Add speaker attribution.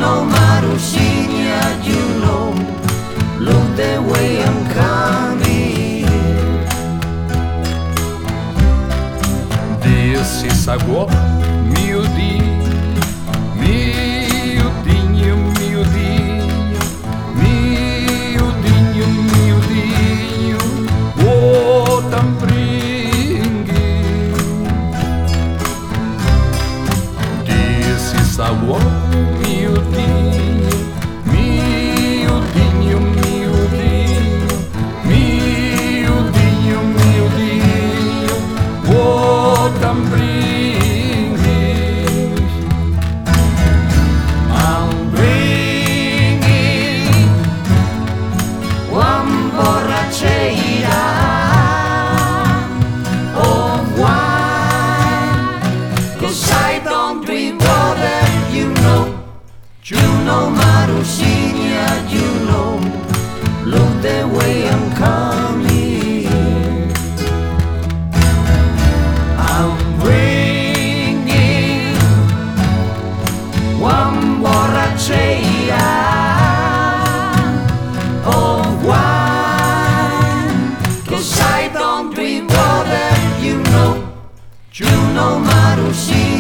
Speaker 1: Juno Marusina, Juno, look the way I'm coming.
Speaker 2: Desse saguão, miudinho, miudinho, miudinho, miudinho, miudinho, o tampringue. Desse saguão, miudinho, miudinho, miudinho, miudinho, miudinho, o tampringue.
Speaker 1: I'm bringing one borrachera of wine, 'cause I don't drink water, you know. Marusina, you know, look the way I'm coming. I'm bringing one borrachera of wine, 'cause I don't drink water, you know, Marusina.